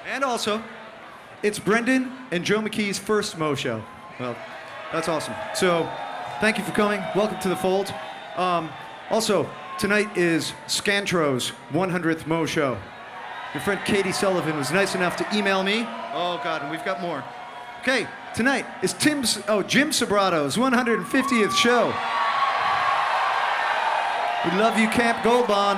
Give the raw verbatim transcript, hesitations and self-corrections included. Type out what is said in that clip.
And also, it's Brendan and Joe McKee's first Mo show. Well, that's awesome. So, thank you for coming. Welcome to the fold. Um, also, tonight is Scantro's one hundredth Mo show. Your friend Katie Sullivan was nice enough to email me. Oh, God, and we've got more. Okay, tonight is Tim's, oh, Jim Sobrato's one hundred fiftieth show. We love you, Camp Gold Bond.